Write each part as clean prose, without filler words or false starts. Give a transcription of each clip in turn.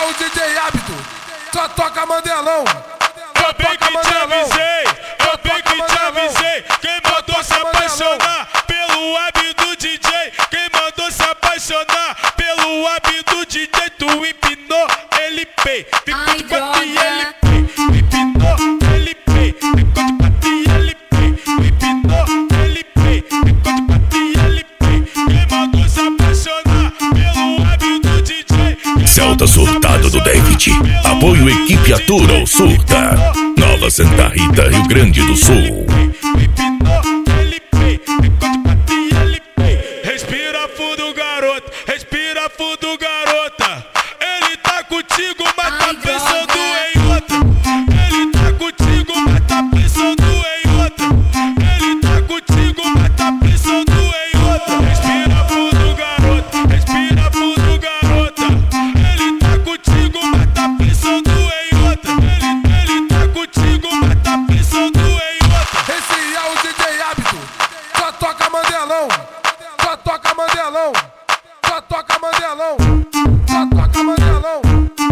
o DJ Hábito, só toca Mandelão. Eu bem que te avisei, eu bem que te avisei. Quem mandou se apaixonar pelo hábito DJ? Quem mandou se apaixonar pelo hábito DJ? Tu empinou, ele pei, ficou de quatro e ele pei. Empinou, ele pei, ficou de quatro e ele pei. Empinou, ele pei, ficou de quatro e ele pei. Quem mandou se apaixonar pelo hábito DJ? Celta Surtado do David. Apoio Equipe Atura ou Surta. Nova Santa Rita, Rio Grande do Sul. Respira fundo, garoto. Respira fundo, garota. Ele tá contigo, mas tá pensando em outra. Ele tá contigo, mas tá pensando em outra. Ele tá contigo, mas tá pensando em outra. Respira fundo, garoto. Respira fundo, garota. Ele tá contigo, mas tá pensando em outra. Ele tá contigo, mas tá pensando em outra. Esse é o DJ Hábito, só toca Mandelão. Só toca Mandelão. Só toca Mandelão. Só toca Mandelão.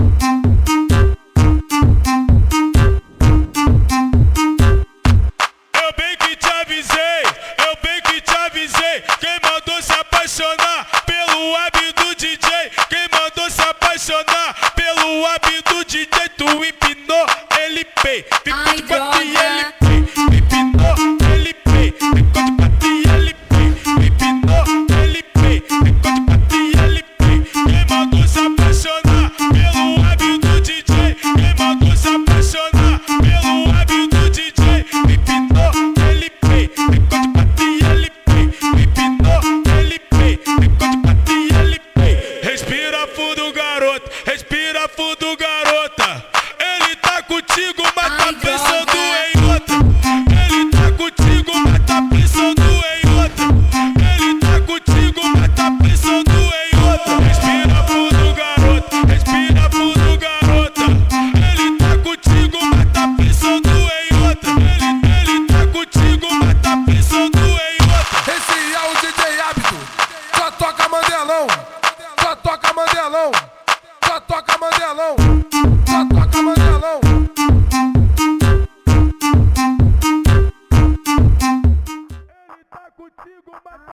Eu bem que te avisei, eu bem que te avisei. Quem mandou se apaixonar pelo hábito DJ? Quem mandou se apaixonar pelo hábito DJ? Tu empinou, ele pei, ficou de quatro e ele pei. Empinou, ele pei, ficou de quatro e ele pei. Empinou, ele pei, ficou de quatro e ele pei. Quem mandou se apaixonar pelo hábito DJ? Quem mandou se apaixonar pelo hábito DJ? Empinou, ele pei, ficou de quatro e ele pei. Empinou, ele pei, ficou de quatro e ele pei. Respira fundo, garoto. Respira fundo, garota. Ele tá contigo, mas tá pensando em outra. Ele tá contigo, mas tá pensando em outra. Ele tá contigo, mas tá pensando em outra. Respira fundo, garoto. Respira fundo, garota. Ele tá contigo, mas tá pensando em outra. Ele tá contigo, mas tá pensando em outra. Esse é o DJ Hábito, só toca Mandelão. Só toca Mandelão. Só toca Mandelão.